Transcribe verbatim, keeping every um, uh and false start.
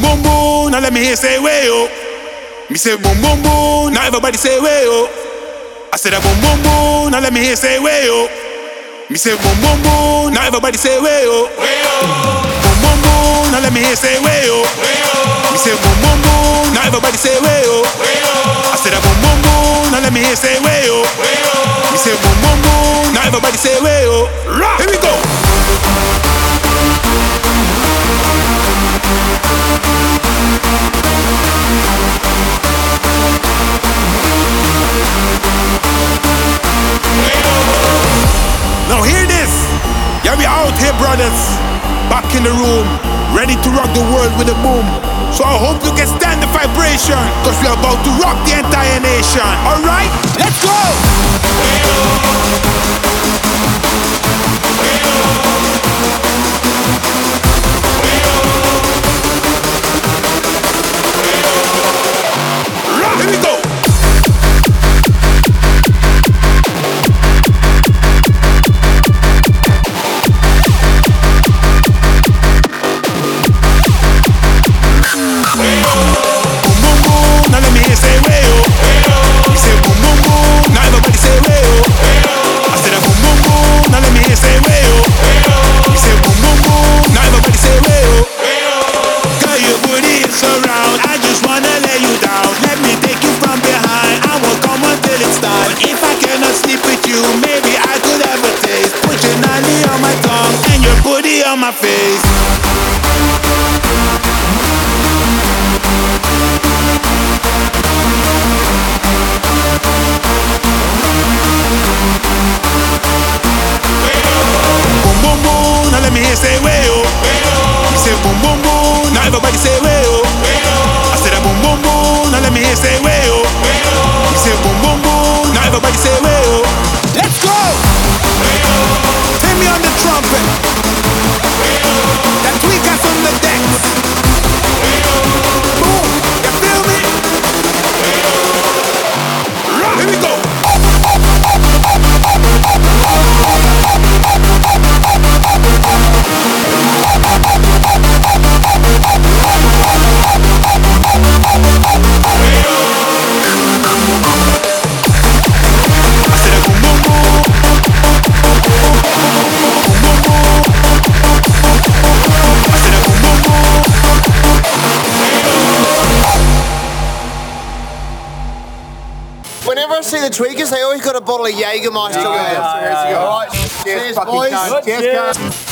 boom boom, now let me hear say way oh. Me say boom boom boom, now everybody say way oh. I said a boom boom boom, now let me hear say way oh. Me say boom boom boom, now everybody say way oh. Boom boom boom, now let me hear say way oh. Me say boom boom boom, now everybody say way oh. I said a boom boom boom, now let me hear say way oh. Me say boom boom boom, now everybody say way oh. Here we go. Now hear this, yeah, we out here, brothers, back in the room, ready to rock the world with a boom. So I hope you can stand the vibration, cause we are about to rock the entire nation. Alright, let's go! Here we go! On my face. Boom boom boom, now let me hear say way oh. Me say boom boom boom, now everybody say way oh. I said a boom boom boom, now let me hear say way oh. Me say boom boom boom, now everybody say way oh. Let's go. Take me on the trumpet. That tweakers on the decks. Boom, you feel me? Here we go. I said a boom boom boom. Whenever I see the tweakers, they always got a bottle of Jägermeister with them. Alright, cheers, boys. Cheers,